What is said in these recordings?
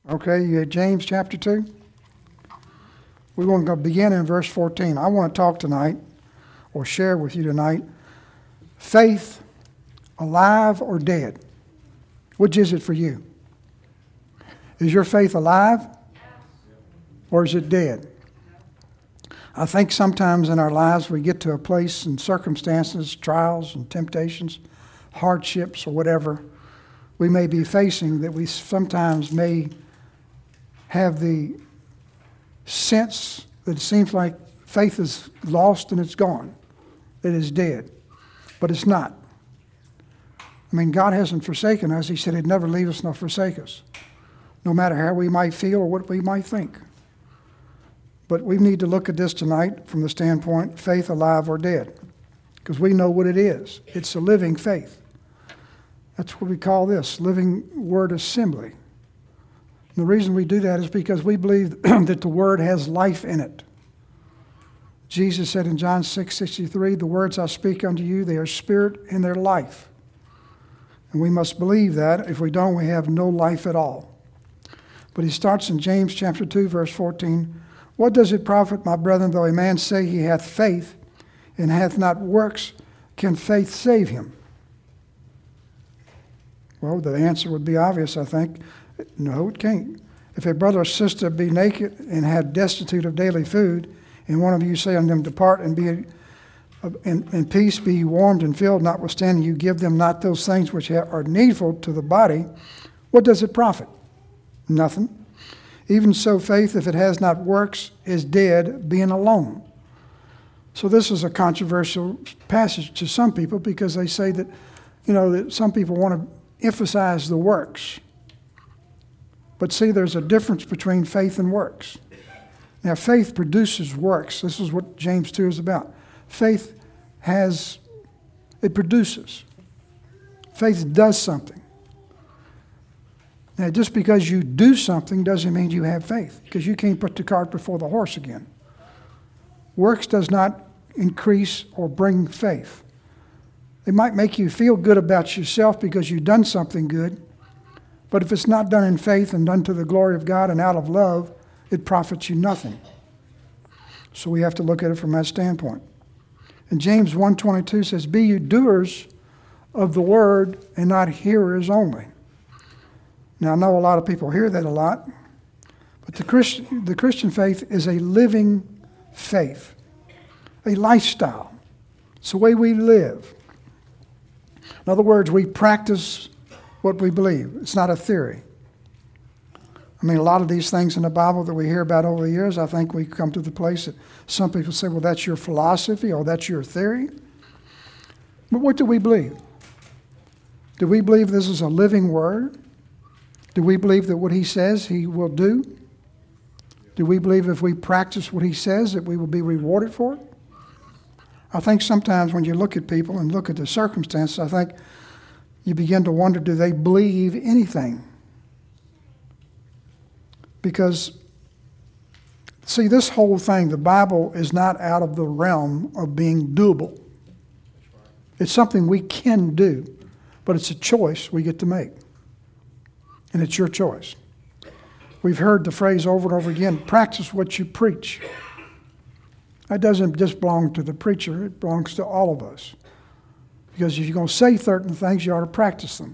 Okay, you had James chapter 2. We're going to begin in verse 14. I want to talk tonight, or share with you tonight, faith, alive or dead. Which is it for you? Is your faith alive, or is it dead? I think sometimes in our lives we get to a place in circumstances, trials and temptations, hardships or whatever we may be facing, that we sometimes may have the sense that it seems like faith is lost and it's gone. It is dead. But it's not. I mean, God hasn't forsaken us. He said He'd never leave us nor forsake us, no matter how we might feel or what we might think. But we need to look at this tonight from the standpoint, faith alive or dead, because we know what it is. It's a living faith. That's what we call this, living word assembly. And the reason we do that is because we believe that the word has life in it. Jesus said in John 6:63, "The words I speak unto you, they are spirit and they're life." And we must believe that. If we don't, we have no life at all. But he starts in James chapter 2, verse 14. "What does it profit, my brethren, though a man say he hath faith and hath not works? Can faith save him?" Well, the answer would be obvious, I think. No, it can't. If a brother or sister be naked and have destitute of daily food, and one of you say unto them, "Depart and be in peace, be ye warmed and filled, notwithstanding you give them not those things which are needful to the body, what does it profit? Nothing. Even so, faith, if it has not works, is dead, being alone." So this is a controversial passage to some people because they say that, that some people want to emphasize the works. But see, there's a difference between faith and works. Now, faith produces works. This is what James 2 is about. Faith it produces. Faith does something. Now, just because you do something doesn't mean you have faith, because you can't put the cart before the horse again. Works does not increase or bring faith. It might make you feel good about yourself because you've done something good, but if it's not done in faith and done to the glory of God and out of love, it profits you nothing. So we have to look at it from that standpoint. And James 1:22 says, "Be you doers of the word and not hearers only." Now, I know a lot of people hear that a lot, but the Christian faith is a living faith, a lifestyle. It's the way we live. In other words, we practice what we believe. It's not a theory. I mean, a lot of these things in the Bible that we hear about over the years, I think we come to the place that some people say, well, that's your philosophy or that's your theory. But what do we believe? Do we believe this is a living word? Do we believe that what He says He will do? Do we believe if we practice what He says that we will be rewarded for it? I think sometimes when you look at people and look at the circumstances, I think you begin to wonder, do they believe anything? Because, see, this whole thing, the Bible is not out of the realm of being doable. It's something we can do, but it's a choice we get to make. And it's your choice. We've heard the phrase over and over again, practice what you preach. That doesn't just belong to the preacher, it belongs to all of us. Because if you're going to say certain things, you ought to practice them.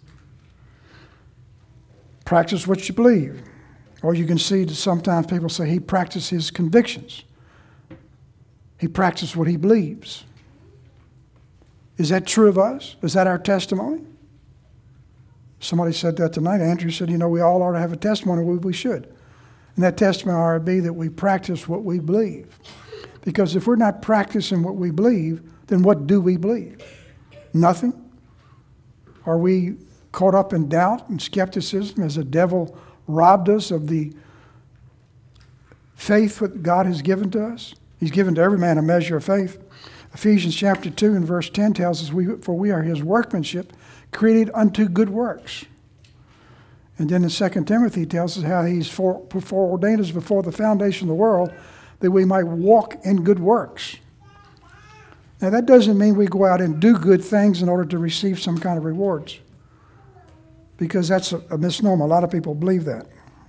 Practice what you believe. Or you can see that sometimes people say he practiced his convictions. He practiced what he believes. Is that true of us? Is that our testimony? Somebody said that tonight. Andrew said, we all ought to have a testimony. We should. And that testimony ought to be that we practice what we believe. Because if we're not practicing what we believe, then what do we believe? Nothing? Are we caught up in doubt and skepticism as the devil robbed us of the faith that God has given to us? He's given to every man a measure of faith. Ephesians chapter 2 and verse 10 tells us, "For we are His workmanship, created unto good works." And then in 2 Timothy tells us how He's foreordained us before the foundation of the world that we might walk in good works. Now that doesn't mean we go out and do good things in order to receive some kind of rewards, because that's a misnomer. A lot of people believe that.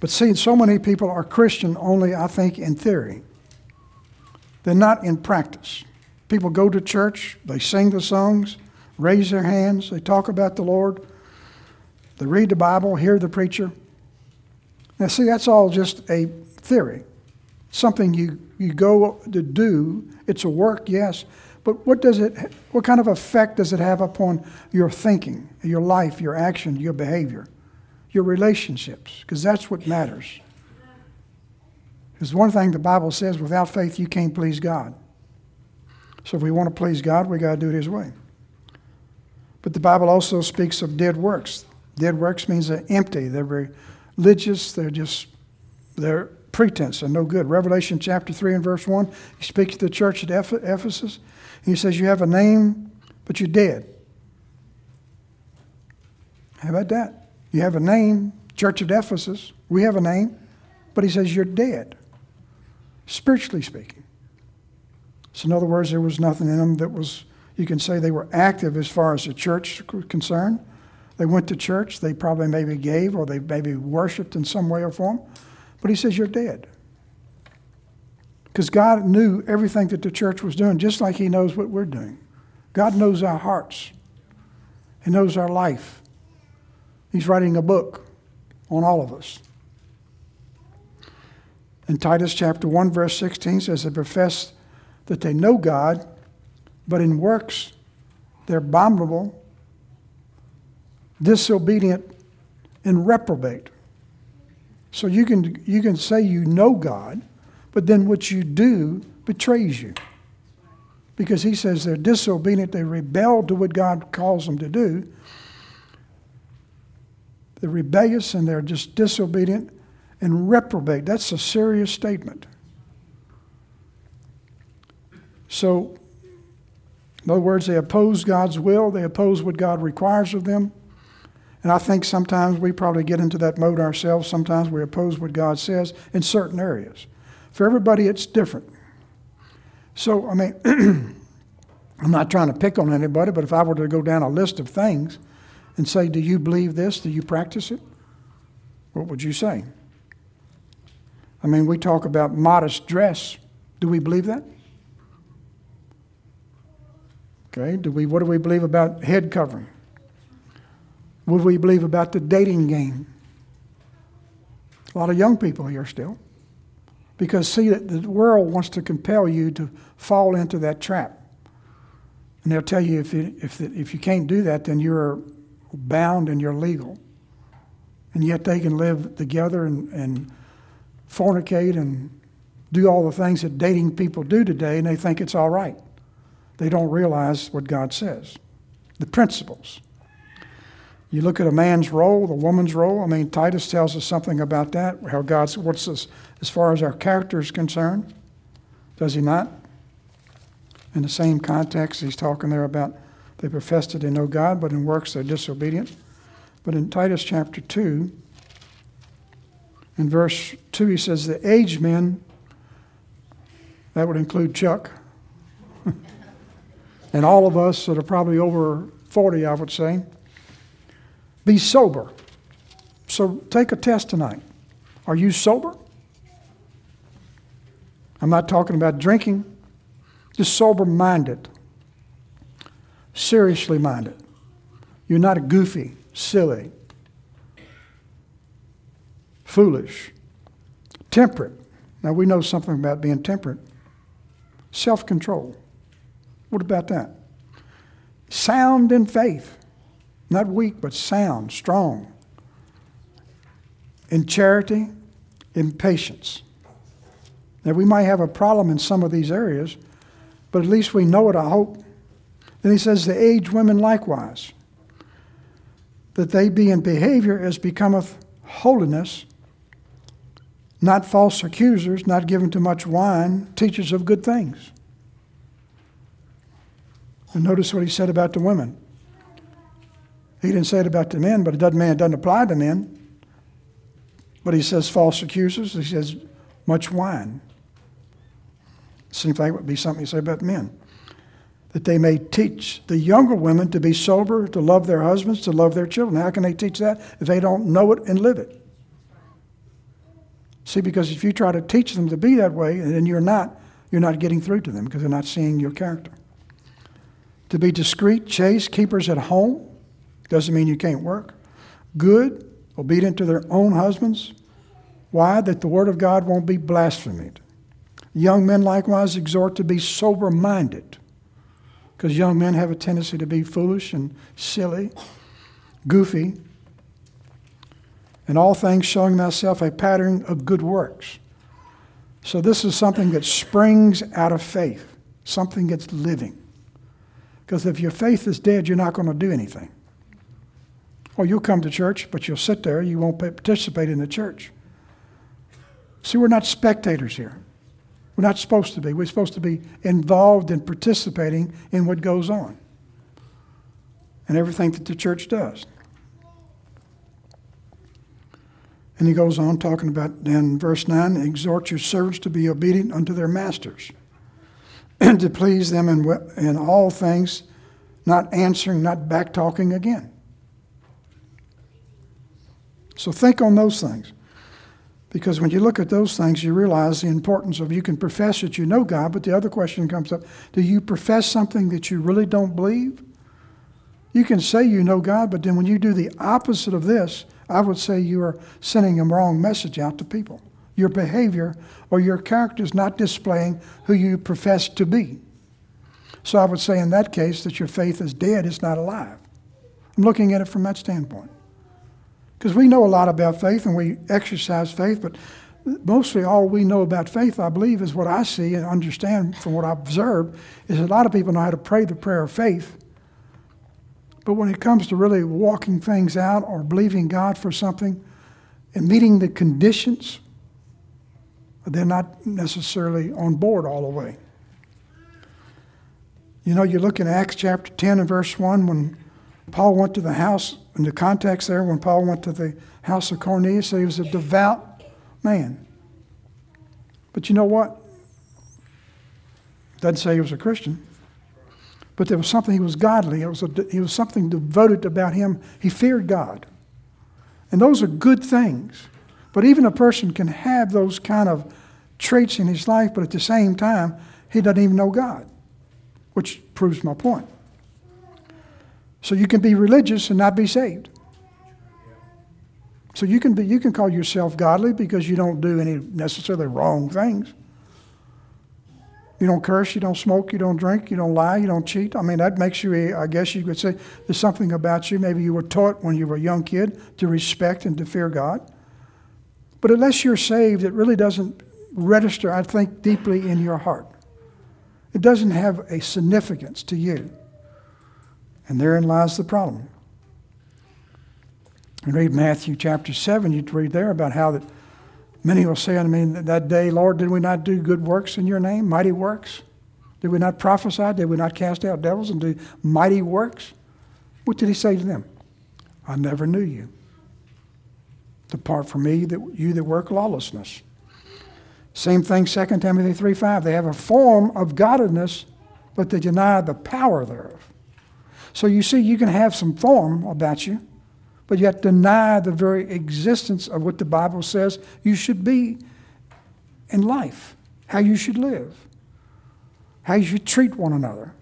But see, so many people are Christian only, I think, in theory. They're not in practice. People go to church, they sing the songs, raise their hands, they talk about the Lord, they read the Bible, hear the preacher. Now see, that's all just a theory. Something you go to do. It's a work, yes, but what kind of effect does it have upon your thinking, your life, your action, your behavior, your relationships? Because that's what matters. Because one thing the Bible says, without faith you can't please God. So if we want to please God, we got to do it His way. But the Bible also speaks of dead works. Dead works means they're empty, they're religious, they're pretense and no good. Revelation chapter 3 and verse 1, He speaks to the church at Ephesus. He says, you have a name, but you're dead. How about that? You have a name, church at Ephesus. We have a name, but He says you're dead, spiritually speaking. So in other words, there was nothing in them that was, you can say they were active as far as the church was concerned. They went to church, they probably maybe gave, or they maybe worshiped in some way or form. But He says you're dead. Because God knew everything that the church was doing, just like He knows what we're doing. God knows our hearts. He knows our life. He's writing a book on all of us. In Titus chapter 1, verse 16 says, they profess that they know God, but in works they're abominable, disobedient, and reprobate. So you can say you know God, but then what you do betrays you. Because He says they're disobedient, they rebel to what God calls them to do. They're rebellious and they're just disobedient and reprobate. That's a serious statement. So, in other words, they oppose God's will. They oppose what God requires of them. And I think sometimes we probably get into that mode ourselves. Sometimes we oppose what God says in certain areas. For everybody, it's different. So, I mean, I'm not trying to pick on anybody, but if I were to go down a list of things and say, do you believe this? Do you practice it? What would you say? I mean, we talk about modest dress. Do we believe that? Okay, what do we believe about head covering? What do we believe about the dating game? A lot of young people here still. Because, see, the world wants to compel you to fall into that trap. And they'll tell you if you can't do that, then you're bound and you're legal. And yet they can live together and fornicate and do all the things that dating people do today, and they think it's all right. They don't realize what God says, the principles. You look at a man's role, the woman's role. I mean, Titus tells us something about that, how God's, what's this, as far as our character is concerned. Does he not? In the same context, he's talking there about they profess that they know God, but in works they're disobedient. But in Titus chapter 2, in verse 2, he says, the aged men, that would include Chuck, and all of us that are probably over 40, I would say, be sober. So take a test tonight. Are you sober? I'm not talking about drinking. Just sober-minded. Seriously minded. You're not a goofy, silly, foolish, temperate. Now we know something about being temperate. Self-control. What about that? Sound in faith. Not weak, but sound, strong. In charity, in patience. Now, we might have a problem in some of these areas, but at least we know it, I hope. Then he says, the aged women likewise, that they be in behavior as becometh holiness, not false accusers, not given to much wine, teachers of good things. And notice what he said about the women. He didn't say it about the men, but it doesn't apply to men. But he says false accusers. He says much wine. Seems like it would be something he said about men. That they may teach the younger women to be sober, to love their husbands, to love their children. How can they teach that if they don't know it and live it? See, because if you try to teach them to be that way, and then you're not getting through to them because they're not seeing your character. To be discreet, chaste, keepers at home, doesn't mean you can't work. Good, obedient to their own husbands. Why? That the word of God won't be blasphemed. Young men likewise exhort to be sober-minded, because young men have a tendency to be foolish and silly, goofy. In all things showing thyself a pattern of good works. So this is something that springs out of faith, something that's living. Because if your faith is dead, you're not going to do anything. Or you'll come to church, but you'll sit there, you won't participate in the church. See, we're not spectators here. We're not supposed to be. We're supposed to be involved in participating in what goes on and everything that the church does. And he goes on talking about, in verse 9, exhort your servants to be obedient unto their masters, and to please them in all things, not answering, not back-talking again. So think on those things. Because when you look at those things, you realize the importance of, you can profess that you know God, but the other question comes up, do you profess something that you really don't believe? You can say you know God, but then when you do the opposite of this, I would say you are sending a wrong message out to people. Your behavior or your character is not displaying who you profess to be. So I would say in that case that your faith is dead, it's not alive. I'm looking at it from that standpoint. Because we know a lot about faith and we exercise faith, but mostly all we know about faith, I believe, is what I see and understand from what I've observed, is a lot of people know how to pray the prayer of faith. But when it comes to really walking things out or believing God for something and meeting the conditions, they're not necessarily on board all the way. You know, you look in Acts chapter 10 and verse 1, when Paul went to the house, in the context there, when Paul went to the house of Cornelius, he was a devout man. But you know what? Doesn't say he was a Christian. But there was something, he was godly. He was something devoted about him. He feared God. And those are good things. But even a person can have those kind of traits in his life, but at the same time, he doesn't even know God, which proves my point. So you can be religious and not be saved. So you can call yourself godly because you don't do any necessarily wrong things. You don't curse, you don't smoke, you don't drink, you don't lie, you don't cheat. I mean, that makes you, I guess you could say, there's something about you. Maybe you were taught when you were a young kid to respect and to fear God. But unless you're saved, it really doesn't register, I think, deeply in your heart. It doesn't have a significance to you. And therein lies the problem. You read Matthew chapter 7, you read there about how that many will say unto me that day, Lord, did we not do good works in your name, mighty works? Did we not prophesy? Did we not cast out devils and do mighty works? What did he say to them? I never knew you. Depart from me, you that work lawlessness. Same thing, 2 Timothy 3:5. They have a form of godliness, but they deny the power thereof. So you see, you can have some form about you, but yet deny the very existence of what the Bible says you should be in life, how you should live, how you should treat one another.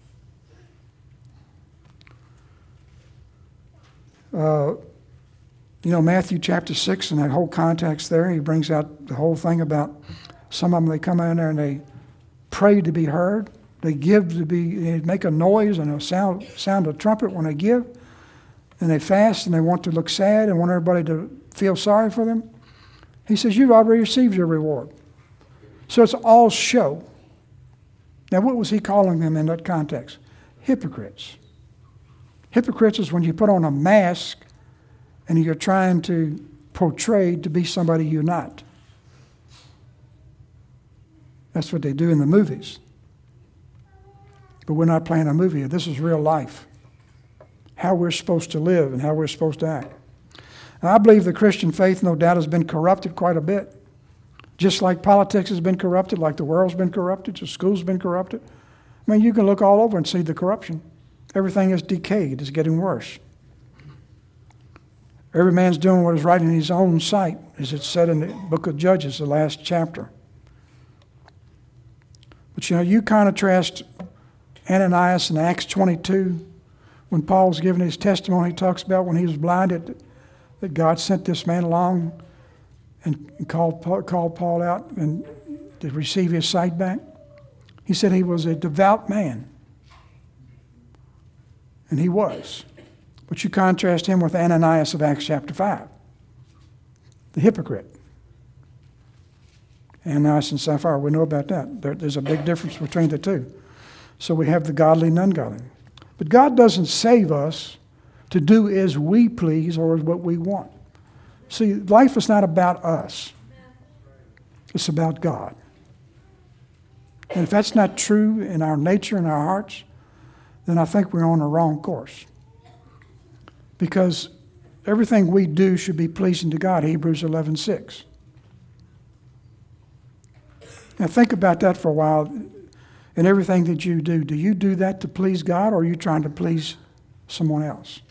Matthew chapter 6 and that whole context there, he brings out the whole thing about some of them, they come in there and they pray to be heard. They give to be, they make a noise and a sound a trumpet when they give. And they fast and they want to look sad and want everybody to feel sorry for them. He says, you've already received your reward. So it's all show. Now, what was he calling them in that context? Hypocrites. Hypocrites is when you put on a mask and you're trying to portray to be somebody you're not. That's what they do in the movies. But we're not playing a movie. This is real life. How we're supposed to live and how we're supposed to act. And I believe the Christian faith, no doubt, has been corrupted quite a bit. Just like politics has been corrupted, like the world's been corrupted, the school's been corrupted. I mean, you can look all over and see the corruption. Everything is decayed. It's getting worse. Every man's doing what is right in his own sight, as it's said in the book of Judges, the last chapter. But you contrast Ananias in Acts 22, when Paul's giving his testimony, he talks about when he was blinded, that God sent this man along and called Paul out and to receive his sight back. He said he was a devout man. And he was. But you contrast him with Ananias of Acts chapter 5, the hypocrite. Ananias and Sapphira, we know about that. There's a big difference between the two. So we have the godly and ungodly. But God doesn't save us to do as we please or as what we want. See, life is not about us. It's about God. And if that's not true in our nature and our hearts, then I think we're on the wrong course. Because everything we do should be pleasing to God, Hebrews 11:6. Now think about that for a while. In everything that you do that to please God, or are you trying to please someone else?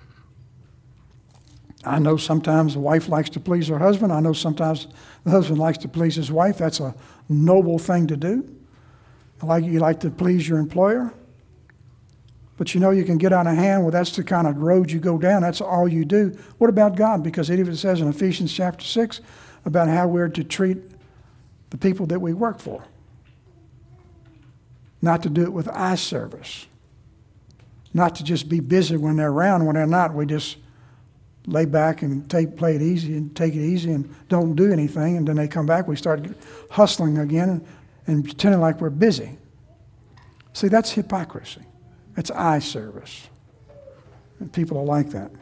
I know sometimes the wife likes to please her husband. I know sometimes the husband likes to please his wife. That's a noble thing to do. You like to please your employer. But you can get out of hand. Well, that's the kind of road you go down. That's all you do. What about God? Because it even says in Ephesians chapter 6 about how we're to treat the people that we work for. Not to do it with eye service. Not to just be busy when they're around. When they're not, we just lay back and play it easy and take it easy and don't do anything. And then they come back, we start hustling again and pretending like we're busy. See, that's hypocrisy. It's eye service. And people are like that.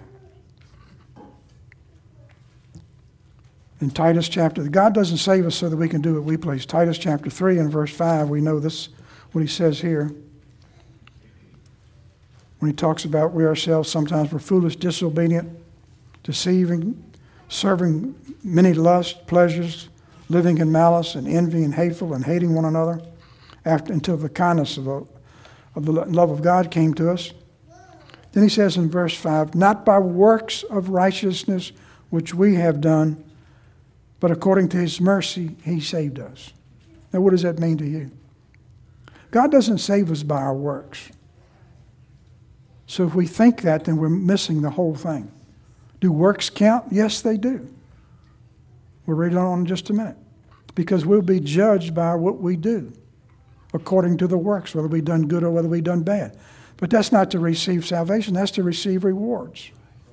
In Titus chapter, God doesn't save us so that we can do what we please. Titus chapter 3 and verse 5, we know this, what he says here. When he talks about we ourselves sometimes were foolish, disobedient, deceiving, serving many lusts, pleasures, living in malice and envy and hateful and hating one another, until the kindness of the love of God came to us. Then he says in verse 5, not by works of righteousness which we have done, but according to his mercy he saved us. Now what does that mean to you? God doesn't save us by our works. So if we think that, then we're missing the whole thing. Do works count? Yes, they do. We'll read on in just a minute. Because we'll be judged by what we do, according to the works, whether we've done good or whether we've done bad. But that's not to receive salvation, that's to receive rewards.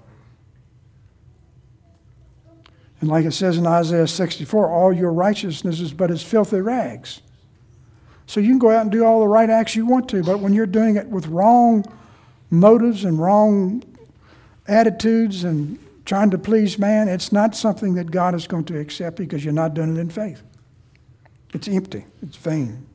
And like it says in Isaiah 64, all your righteousness is but as filthy rags. So you can go out and do all the right acts you want to, but when you're doing it with wrong motives and wrong attitudes and trying to please man, it's not something that God is going to accept because you're not doing it in faith. It's empty. It's vain.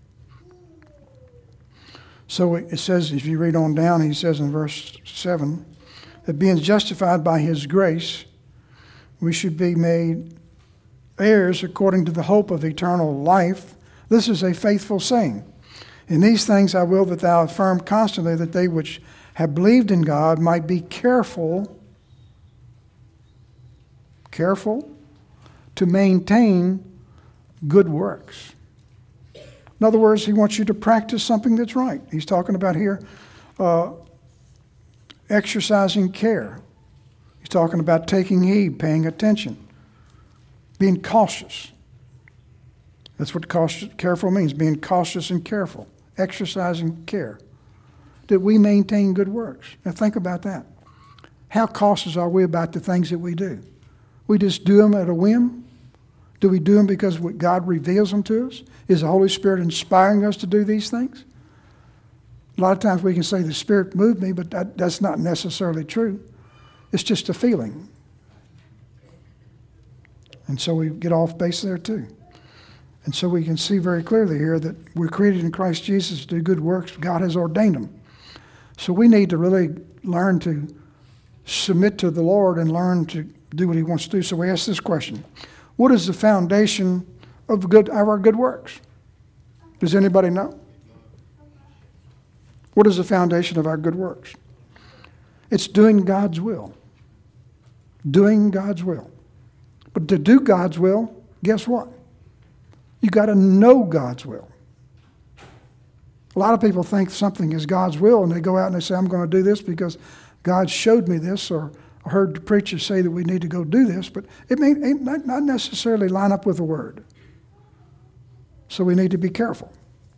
So it says, if you read on down, he says in verse 7, that being justified by his grace, we should be made heirs according to the hope of eternal life. This is a faithful saying. In these things I will that thou affirm constantly, that they which have believed in God might be careful to maintain good works. In other words, he wants you to practice something that's right. He's talking about here exercising care. He's talking about taking heed, paying attention, being cautious. That's what careful means, being cautious and careful, exercising care, that we maintain good works. Now think about that. How cautious are we about the things that we do? We just do them at a whim? Do we do them because God reveals them to us? Is the Holy Spirit inspiring us to do these things? A lot of times we can say the Spirit moved me, but that's not necessarily true. It's just a feeling. And so we get off base there too. And so we can see very clearly here that we're created in Christ Jesus to do good works. God has ordained them. So we need to really learn to submit to the Lord and learn to do what he wants to do. So we ask this question. What is the foundation of our good works? Does anybody know? What is the foundation of our good works? It's doing God's will. Doing God's will. But to do God's will, guess what? You got to know God's will. A lot of people think something is God's will, and they go out and they say, I'm going to do this because God showed me this, or I heard the preacher say that we need to go do this, but it may not necessarily line up with the Word. So we need to be careful.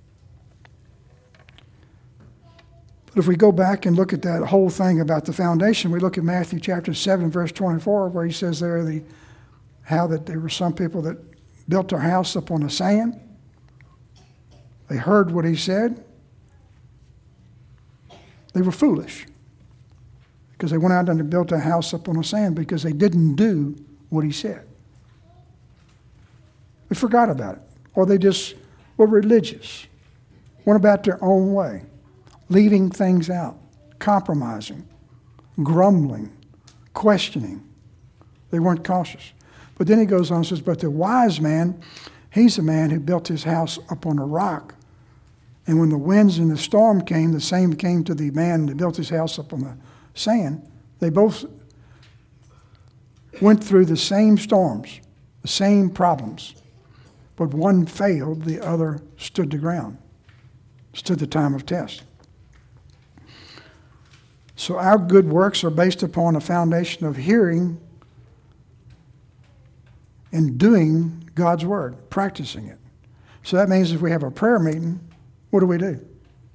But if we go back and look at that whole thing about the foundation, we look at Matthew chapter 7, verse 24, where he says there how that there were some people that built their house up on the sand. They heard what he said. They were foolish because they went out and built a house up on the sand because they didn't do what he said. They forgot about it. Or they just were religious, went about their own way, leaving things out, compromising, grumbling, questioning. They weren't cautious. But then he goes on and says, but the wise man, he's a man who built his house upon a rock. And when the winds and the storm came, the same came to the man that built his house up on the sand. They both went through the same storms, the same problems. But one failed, the other stood the ground, stood the time of test. So our good works are based upon a foundation of hearing and doing God's word, practicing it. So that means if we have a prayer meeting, what do?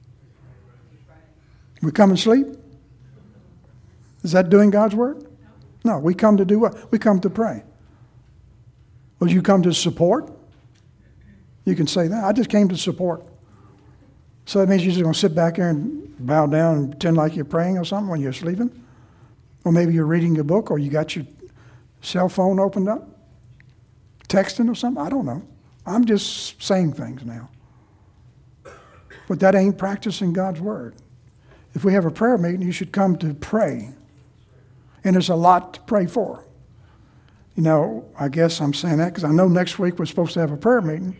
We come and sleep? Is that doing God's word? No, we come to do what? We come to pray. Well, you come to support? You can say that. I just came to support. So that means you're just going to sit back there and bow down and pretend like you're praying or something when you're sleeping? Or maybe you're reading a book, or you got your cell phone opened up, texting or something. I don't know. I'm just saying things now. But that ain't practicing God's word. If we have a prayer meeting, you should come to pray. And there's a lot to pray for. You know, I guess I'm saying that because I know next week we're supposed to have a prayer meeting.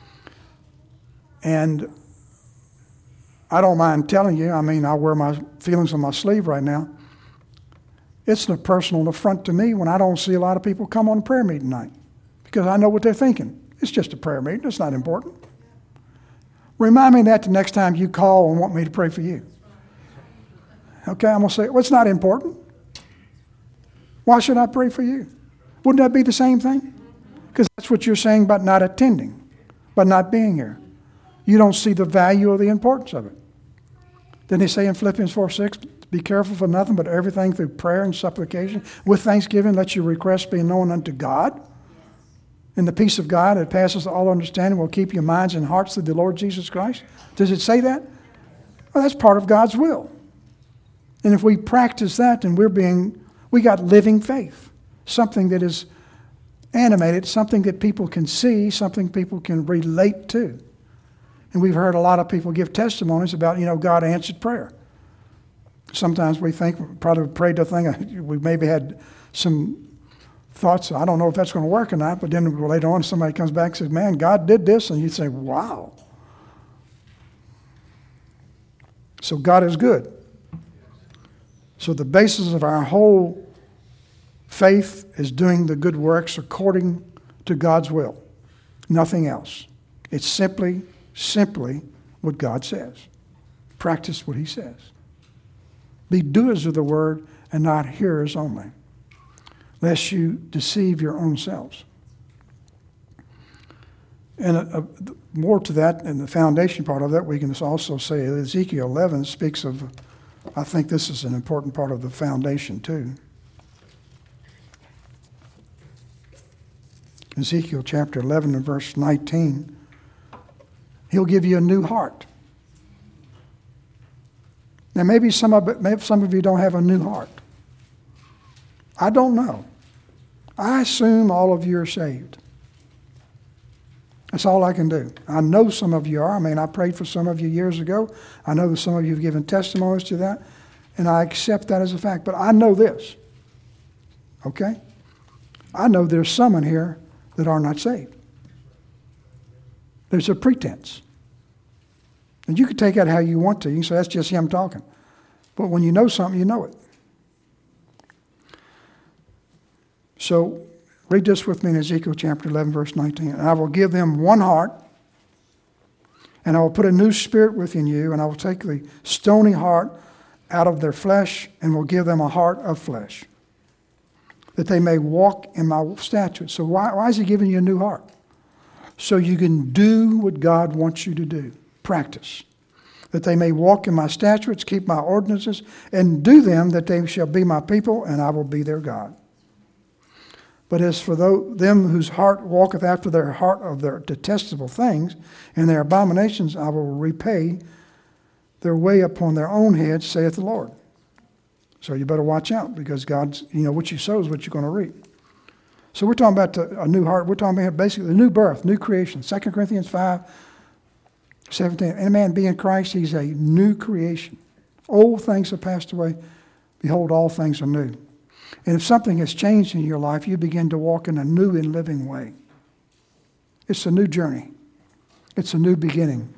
And I don't mind telling you, I mean, I wear my feelings on my sleeve right now. It's a personal affront to me when I don't see a lot of people come on prayer meeting night because I know what they're thinking. It's just a prayer meeting. It's not important. Remind me of that the next time you call and want me to pray for you. Okay, I'm going to say, well, it's not important. Why should I pray for you? Wouldn't that be the same thing? Because that's what you're saying about not attending, by not being here. You don't see the value or the importance of it. Didn't he say in Philippians 4:6, be careful for nothing but everything through prayer and supplication, with thanksgiving let your requests be known unto God. And the peace of God that passes all understanding will keep your minds and hearts through the Lord Jesus Christ. Does it say that? Well, that's part of God's will. And if we practice that, then we got living faith. Something that is animated, something that people can see, something people can relate to. And we've heard a lot of people give testimonies about, God answered prayer. Sometimes we think we probably prayed the thing, we maybe had some thoughts, I don't know if that's going to work or not, but then later on somebody comes back and says, man, God did this, and you say, wow. So God is good. So the basis of our whole faith is doing the good works according to God's will. Nothing else. It's simply what God says. Practice what he says. Be doers of the word and not hearers only, lest you deceive your own selves. And more to that, and the foundation part of that, we can also say Ezekiel 11 speaks of, I think this is an important part of the foundation too. Ezekiel chapter 11 and verse 19, he'll give you a new heart. Now maybe some of you don't have a new heart. I don't know. I assume all of you are saved. That's all I can do. I know some of you are. I mean, I prayed for some of you years ago. I know that some of you have given testimonies to that, and I accept that as a fact. But I know this, okay? I know there's some in here that are not saved. There's a pretense. And you can take that how you want to. You can say, that's just him talking. But when you know something, you know it. So read this with me in Ezekiel chapter 11, verse 19. And I will give them one heart, and I will put a new spirit within you, and I will take the stony heart out of their flesh, and will give them a heart of flesh, that they may walk in my statutes. So why is he giving you a new heart? So you can do what God wants you to do. Practice. That they may walk in my statutes, keep my ordinances, and do them, that they shall be my people, and I will be their God. But as for them whose heart walketh after their heart of their detestable things, and their abominations, I will repay their way upon their own heads, saith the Lord. So you better watch out, because God's, what you sow is what you're going to reap. So we're talking about a new heart. We're talking about basically the new birth, new creation. 2 Corinthians 5:17. Any man be in Christ, he's a new creation. Old things have passed away. Behold, all things are new. And if something has changed in your life, you begin to walk in a new and living way. It's a new journey. It's a new beginning.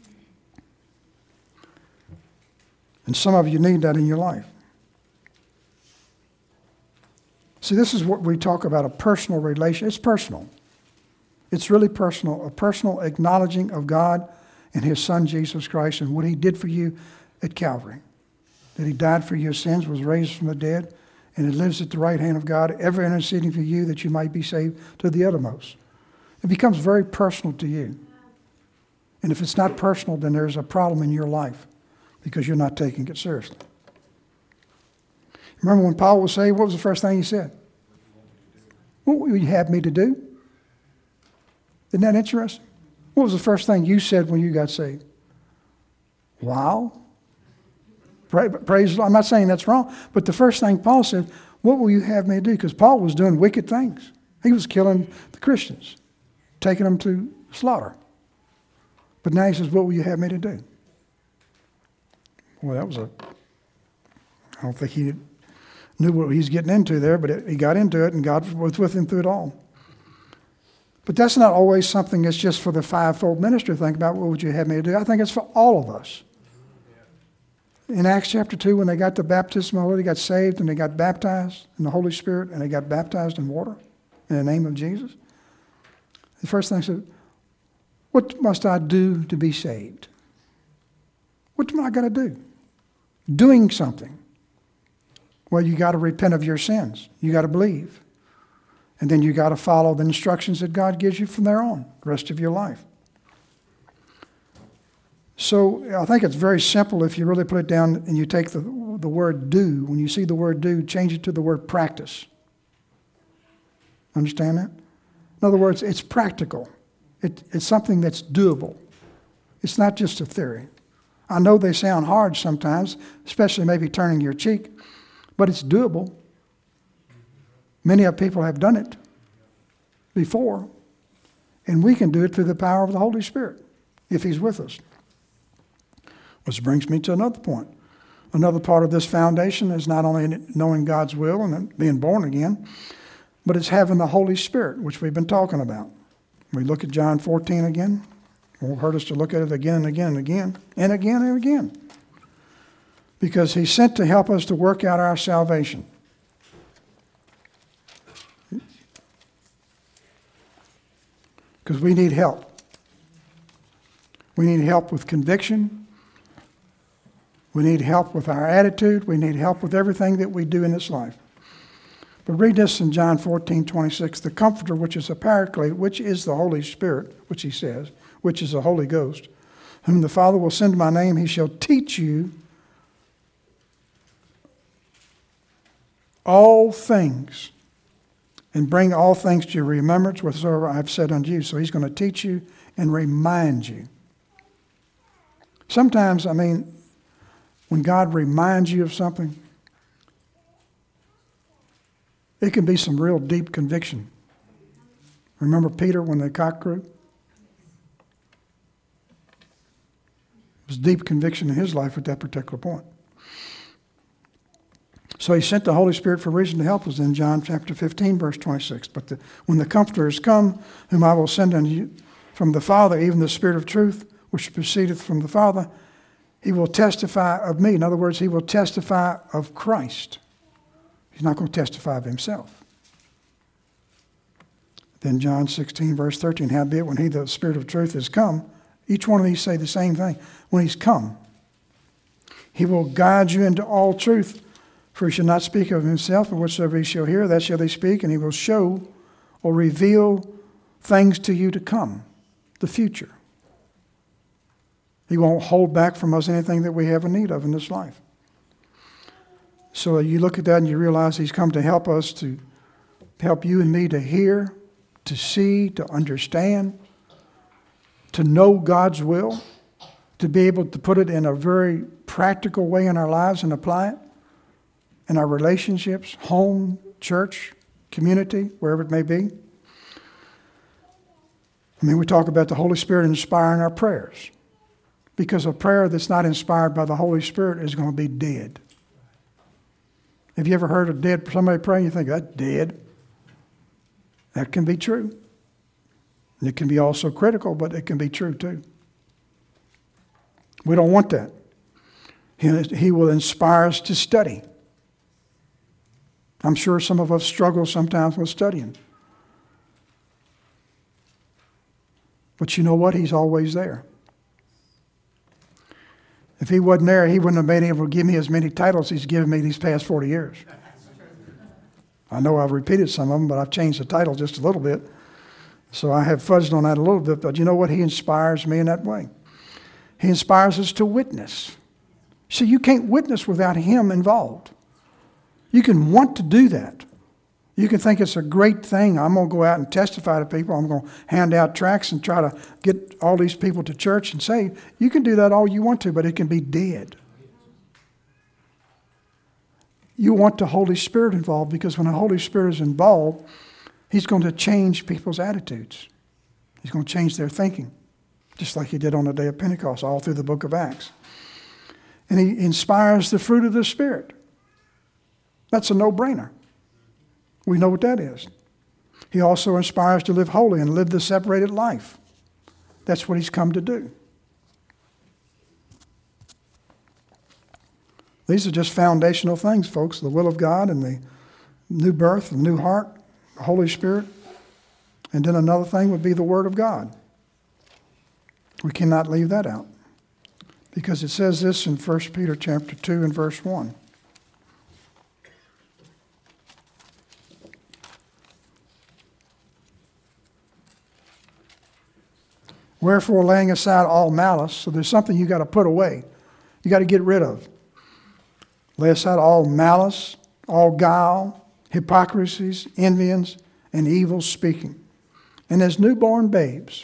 And some of you need that in your life. See, this is what we talk about, a personal relation. It's personal. It's really personal, a personal acknowledging of God and his Son, Jesus Christ, and what he did for you at Calvary. That he died for your sins, was raised from the dead, and he lives at the right hand of God, ever interceding for you that you might be saved to the uttermost. It becomes very personal to you. And if it's not personal, then there's a problem in your life because you're not taking it seriously. Remember when Paul was saved, what was the first thing he said? What will you have me to do? Isn't that interesting? What was the first thing you said when you got saved? Wow. Praise the Lord. I'm not saying that's wrong, but the first thing Paul said, what will you have me to do? Because Paul was doing wicked things. He was killing the Christians, taking them to slaughter. But now he says, what will you have me to do? Well, I don't think he knew what he's getting into there, but he got into it, and God was with him through it all. But that's not always something that's just for the fivefold ministry to think about, what would you have me to do? I think it's for all of us. In Acts chapter 2, when they got the baptism of the Lord, they got saved and they got baptized in the Holy Spirit and they got baptized in water in the name of Jesus. The first thing I said, what must I do to be saved? What do I got to do? Doing something. Well, you got to repent of your sins. You got to believe. And then you got to follow the instructions that God gives you from there on, the rest of your life. So I think it's very simple if you really put it down and you take the word do. When you see the word do, change it to the word practice. Understand that? In other words, it's practical. It's something that's doable. It's not just a theory. I know they sound hard sometimes, especially maybe turning your cheek, but it's doable. Many of people have done it before, and we can do it through the power of the Holy Spirit if he's with us. Which brings me to another point. Another part of this foundation is not only knowing God's will and being born again, but it's having the Holy Spirit, which we've been talking about. We look at John 14 again. It won't hurt us to look at it again and again and again and again and again. Because he's sent to help us to work out our salvation. Because we need help. We need help with conviction. We need help with our attitude. We need help with everything that we do in this life. But read this in John 14:26. The Comforter, which is a Paraclete, which is the Holy Spirit, which he says, which is the Holy Ghost, whom the Father will send in my name, he shall teach you all things and bring all things to your remembrance whatsoever I have said unto you. So he's going to teach you and remind you. Sometimes, when God reminds you of something, it can be some real deep conviction. Remember Peter when the cock crew? It was deep conviction in his life at that particular point. So he sent the Holy Spirit for a reason to help us in John chapter 15, verse 26. But when the Comforter is come, whom I will send unto you from the Father, even the Spirit of truth, which proceedeth from the Father, he will testify of me. In other words, he will testify of Christ. He's not going to testify of himself. Then John 16, verse 13, howbeit when he, the Spirit of truth, is come, each one of these say the same thing. When he's come, he will guide you into all truth, for he shall not speak of himself, but whatsoever he shall hear, that shall he speak, and he will show or reveal things to you to come, the future. He won't hold back from us anything that we have a need of in this life. So you look at that and you realize he's come to help us, to help you and me to hear, to see, to understand, to know God's will, to be able to put it in a very practical way in our lives and apply it in our relationships, home, church, community, wherever it may be. I mean, we talk about the Holy Spirit inspiring our prayers, because a prayer that's not inspired by the Holy Spirit is going to be dead. Have you ever heard of somebody praying, you think, that's dead? That can be true. And it can be also critical, but it can be true too. We don't want that. He will inspire us to study. I'm sure some of us struggle sometimes with studying. But you know what? He's always there. If he wasn't there, he wouldn't have been able to give me as many titles he's given me these past 40 years. I know I've repeated some of them, but I've changed the title just a little bit. So I have fudged on that a little bit, but you know what? He inspires me in that way. He inspires us to witness. See, you can't witness without him involved. You can want to do that. You can think it's a great thing. I'm going to go out and testify to people. I'm going to hand out tracts and try to get all these people to church and say, you can do that all you want to, but it can be dead. You want the Holy Spirit involved, because when the Holy Spirit is involved, he's going to change people's attitudes. He's going to change their thinking, just like he did on the day of Pentecost, all through the book of Acts. And he inspires the fruit of the Spirit. That's a no-brainer. We know what that is. He also inspires to live holy and live the separated life. That's what he's come to do. These are just foundational things, folks. The will of God and the new birth, the new heart, the Holy Spirit. And then another thing would be the Word of God. We cannot leave that out, because it says this in 1 Peter chapter 2 and verse 1. Wherefore, laying aside all malice, so there's something you got to put away. You got to get rid of. Lay aside all malice, all guile, hypocrisies, envyings, and evil speaking. And as newborn babes,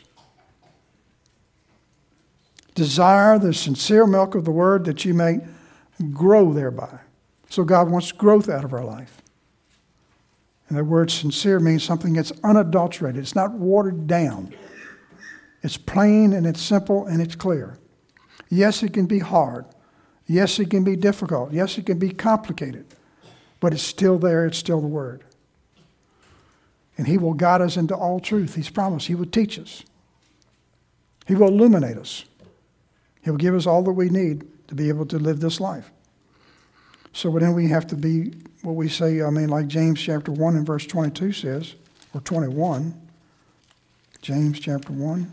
desire the sincere milk of the word, that you may grow thereby. So God wants growth out of our life. And the word sincere means something that's unadulterated. It's not watered down. It's plain and it's simple and it's clear. Yes, it can be hard. Yes, it can be difficult. Yes, it can be complicated. But it's still there. It's still the Word. And he will guide us into all truth. He's promised. He will teach us. He will illuminate us. He will give us all that we need to be able to live this life. So then we have to be what we say, like James chapter 1 and verse 22 says, or 21. James chapter 1.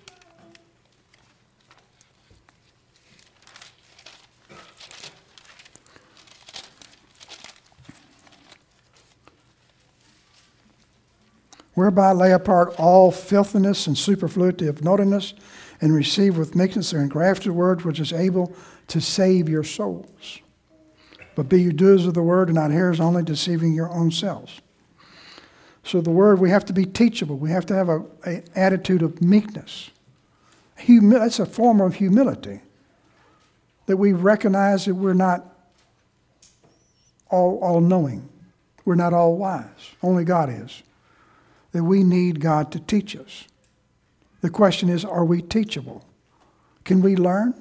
Whereby lay apart all filthiness and superfluity of naughtiness, and receive with meekness the engrafted word, which is able to save your souls. But be you doers of the word, and not hearers only, deceiving your own selves. So the word, we have to be teachable. We have to have an attitude of meekness. That's a form of humility, that we recognize that we're not all-knowing. We're not all wise. Only God is. That we need God to teach us. The question is, are we teachable? Can we learn?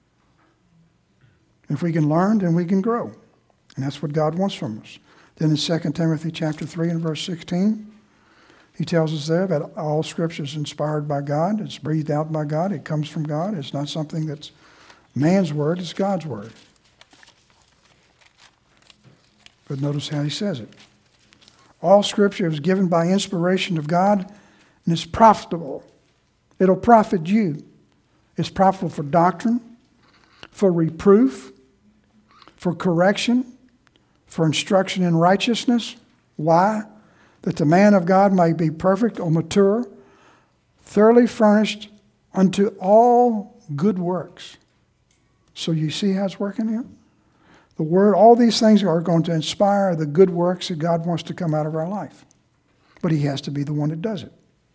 If we can learn, then we can grow. And that's what God wants from us. Then in 2 Timothy chapter 3 and verse 16, he tells us there that all Scripture is inspired by God. It's breathed out by God. It comes from God. It's not something that's man's word. It's God's word. But notice how he says it. All Scripture is given by inspiration of God and is profitable. It'll profit you. It's profitable for doctrine, for reproof, for correction, for instruction in righteousness. Why? That the man of God may be perfect or mature, thoroughly furnished unto all good works. So you see how it's working here? The Word, all these things are going to inspire the good works that God wants to come out of our life. But He has to be the one that does it.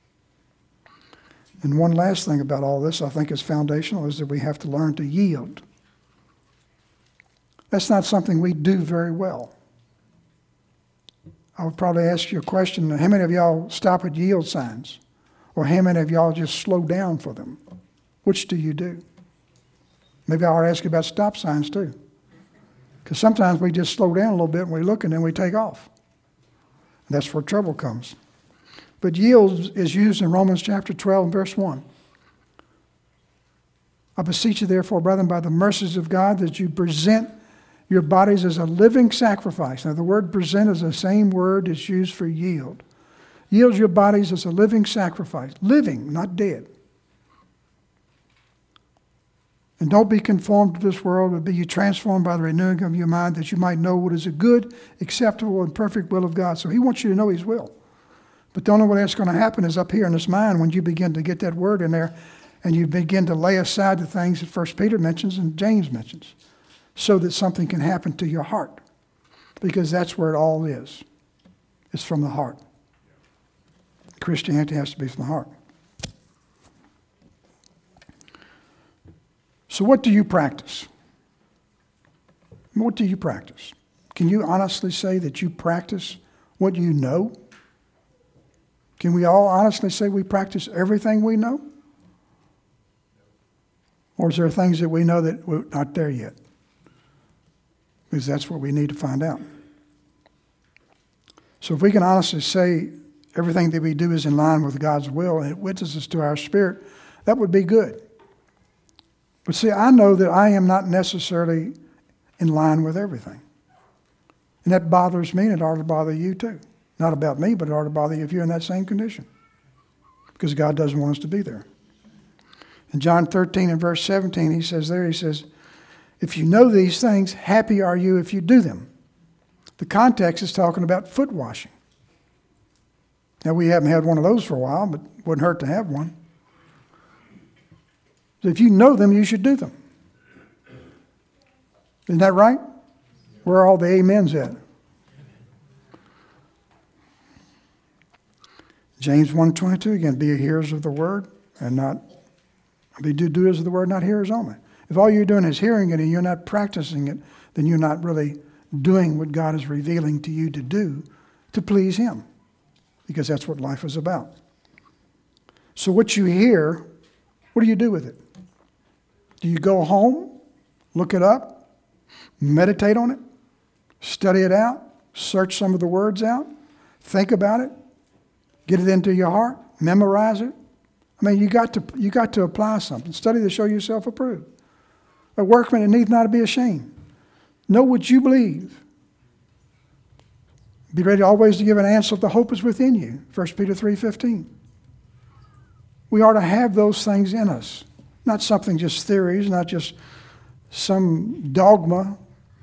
And one last thing about all this I think is foundational is that we have to learn to yield. That's not something we do very well. I would probably ask you a question, how many of y'all stop at yield signs? Or how many of y'all just slow down for them? Which do you do? Maybe I ought to ask you about stop signs too. Because sometimes we just slow down a little bit and we look and then we take off. And that's where trouble comes. But yield is used in Romans chapter 12 and verse 1. I beseech you therefore, brethren, by the mercies of God, that you present your bodies as a living sacrifice. Now the word present is the same word that's used for yield. Yield your bodies as a living sacrifice. Living, not dead. And don't be conformed to this world, but be ye transformed by the renewing of your mind, that you might know what is a good, acceptable, and perfect will of God. So He wants you to know His will. But the only way that's going to happen is up here in this mind when you begin to get that word in there and you begin to lay aside the things that 1 Peter mentions and James mentions so that something can happen to your heart. Because that's where it all is. It's from the heart. Christianity has to be from the heart. So what do you practice? What do you practice? Can you honestly say that you practice what you know? Can we all honestly say we practice everything we know? Or is there things that we know that we're not there yet? Because that's what we need to find out. So if we can honestly say everything that we do is in line with God's will and it witnesses to our spirit, that would be good. But see, I know that I am not necessarily in line with everything. And that bothers me and it ought to bother you too. Not about me, but it ought to bother you if you're in that same condition. Because God doesn't want us to be there. In John 13 and verse 17, He says, if you know these things, happy are you if you do them. The context is talking about foot washing. Now, we haven't had one of those for a while, but it wouldn't hurt to have one. So if you know them, you should do them. Isn't that right? Where are all the amens at? James 1:22 again, be hearers of the word and not, be doers of the word, not hearers only. If all you're doing is hearing it and you're not practicing it, then you're not really doing what God is revealing to you to do to please Him. Because that's what life is about. So what you hear, what do you do with it? Do you go home, look it up, meditate on it, study it out, search some of the words out, think about it, get it into your heart, memorize it? I mean, you got to apply something. Study to show yourself approved. A workman that needs not to be ashamed. Know what you believe. Be ready always to give an answer if the hope is within you. 1 Peter 3:15. We are to have those things in us. Not something just theories, not just some dogma.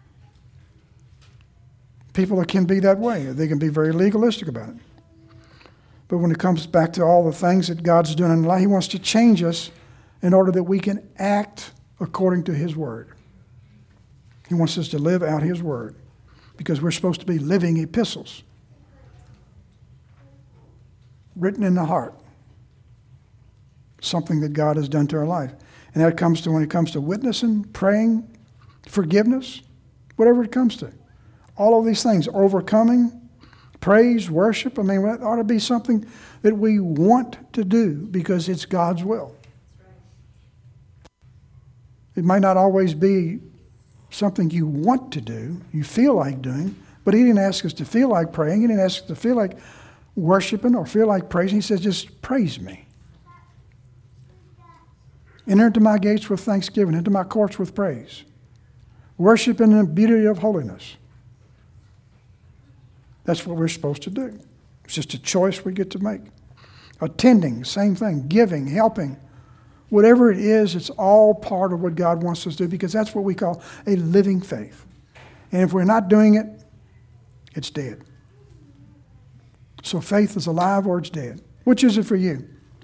People can be that way. They can be very legalistic about it. But when it comes back to all the things that God's doing in life, He wants to change us in order that we can act according to His Word. He wants us to live out His Word because we're supposed to be living epistles written in the heart. Something that God has done to our life. And that comes to when it comes to witnessing, praying, forgiveness, whatever it comes to. All of these things, overcoming, praise, worship. I mean, that ought to be something that we want to do because it's God's will. It might not always be something you want to do, you feel like doing, but He didn't ask us to feel like praying. He didn't ask us to feel like worshiping or feel like praising. He says, just praise me. Enter into my gates with thanksgiving, into my courts with praise. Worship in the beauty of holiness. That's what we're supposed to do. It's just a choice we get to make. Attending, same thing. Giving, helping. Whatever it is, it's all part of what God wants us to do because that's what we call a living faith. And if we're not doing it, it's dead. So faith is alive or it's dead. Which is it for you?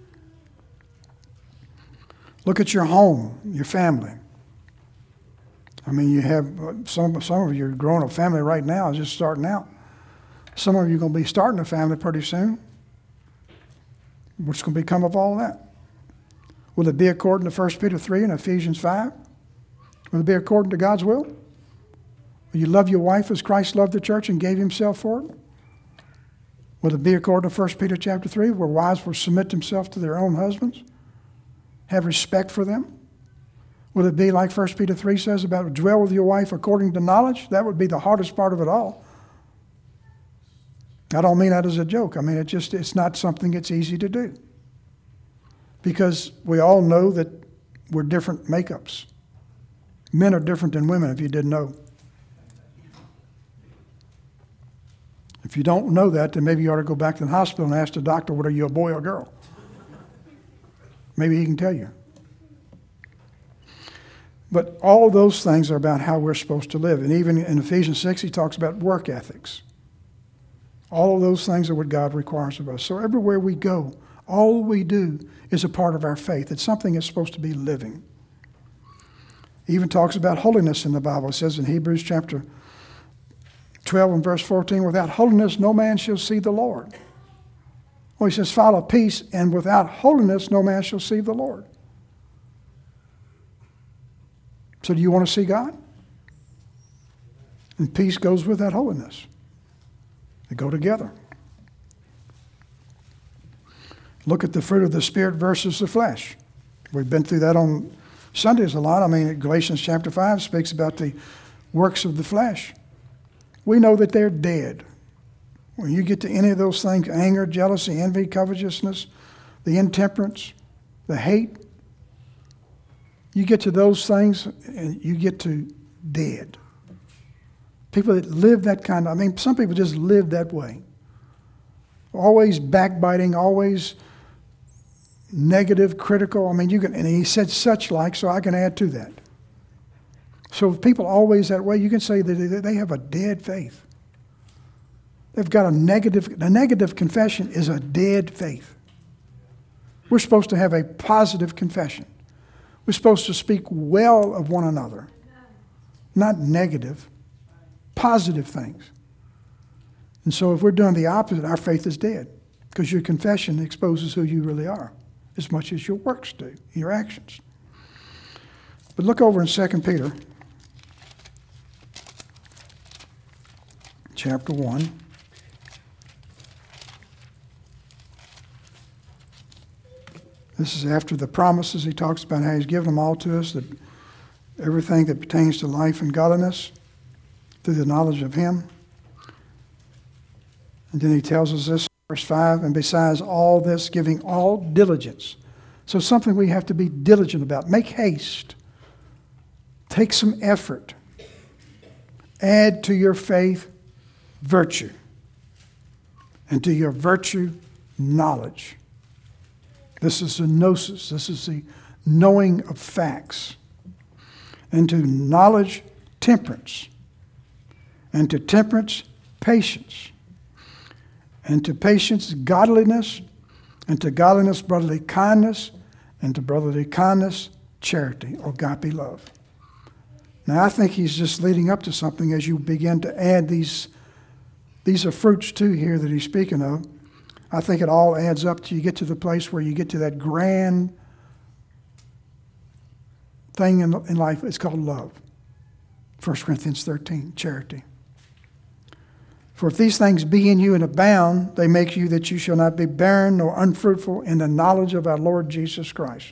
Look at your home, your family. I mean, you have some of you are growing a family right now, just starting out. Some of you are going to be starting a family pretty soon. What's going to become of all that? Will it be according to 1 Peter 3 and Ephesians 5? Will it be according to God's will? Will you love your wife as Christ loved the church and gave himself for it? Will it be according to 1 Peter chapter 3, where wives will submit themselves to their own husbands? Have respect for them? Will it be like 1 Peter 3 says about dwell with your wife according to knowledge? That would be the hardest part of it all. I don't mean that as a joke. I mean, it's not something that's easy to do. Because we all know that we're different makeups. Men are different than women, if you didn't know. If you don't know that, then maybe you ought to go back to the hospital and ask the doctor, what are you, a boy or a girl? Maybe he can tell you. But all those things are about how we're supposed to live. And even in Ephesians 6, he talks about work ethics. All of those things are what God requires of us. So everywhere we go, all we do is a part of our faith. It's something that's supposed to be living. He even talks about holiness in the Bible. It says in Hebrews chapter 12 and verse 14, without holiness no man shall see the Lord. Well, he says, follow peace, and without holiness no man shall see the Lord. So do you want to see God? And peace goes with that holiness. They go together. Look at the fruit of the Spirit versus the flesh. We've been through that on Sundays a lot. I mean, Galatians chapter 5 speaks about the works of the flesh. We know that they're dead. When you get to any of those things, anger, jealousy, envy, covetousness, the intemperance, the hate, you get to those things and you get to dead. People that live that kind of, I mean, some people just live that way. Always backbiting, always negative, critical. I mean, you can, and he said such like, so I can add to that. So if people always that way, you can say that they have a dead faith. They've got a negative confession is a dead faith. We're supposed to have a positive confession. We're supposed to speak well of one another, not negative, positive things. And so if we're doing the opposite, our faith is dead because your confession exposes who you really are as much as your works do, your actions. But look over in 2 Peter chapter 1. This is after the promises. He talks about how he's given them all to us, that everything that pertains to life and godliness through the knowledge of him. And then he tells us this, verse 5, and besides all this, giving all diligence. So something we have to be diligent about. Make haste. Take some effort. Add to your faith virtue. And to your virtue, knowledge. This is the gnosis. This is the knowing of facts. And to knowledge, temperance. And to temperance, patience. And to patience, godliness. And to godliness, brotherly kindness. And to brotherly kindness, charity, or agape love. Now, I think he's just leading up to something as you begin to add these. These are fruits, too, here that he's speaking of. I think it all adds up to you get to the place where you get to that grand thing in life. It's called love. 1 Corinthians 13, charity. For if these things be in you and abound, they make you that you shall not be barren nor unfruitful in the knowledge of our Lord Jesus Christ.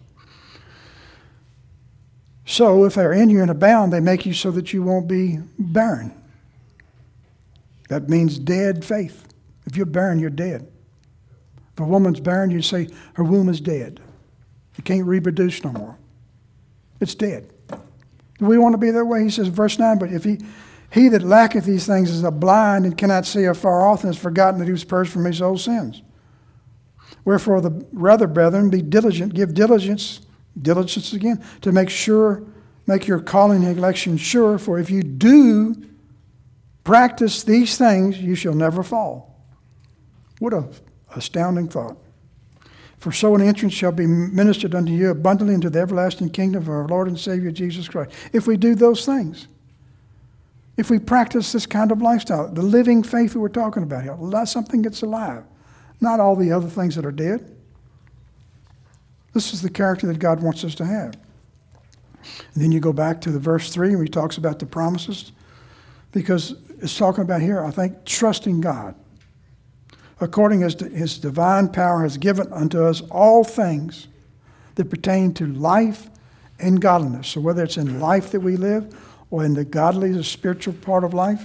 So if they're in you and abound, they make you so that you won't be barren. That means dead faith. If you're barren, you're dead. If a woman's barren, you say her womb is dead. It can't reproduce no more. It's dead. Do we want to be that way? He says, verse 9, but if He that lacketh these things is a blind and cannot see afar off, and has forgotten that he was purged from his old sins. Wherefore the rather, brethren, be diligent, give diligence again, to make your calling and election sure, for if you do practice these things, you shall never fall. What an astounding thought. For so an entrance shall be ministered unto you abundantly into the everlasting kingdom of our Lord and Savior Jesus Christ. If we do those things, if we practice this kind of lifestyle, the living faith that we're talking about here, something that's alive, not all the other things that are dead. This is the character that God wants us to have. And then you go back to the verse 3 where he talks about the promises, because it's talking about here, I think, trusting God. According as his divine power has given unto us all things that pertain to life and godliness. So whether it's in life that we live or in the godly, the spiritual part of life,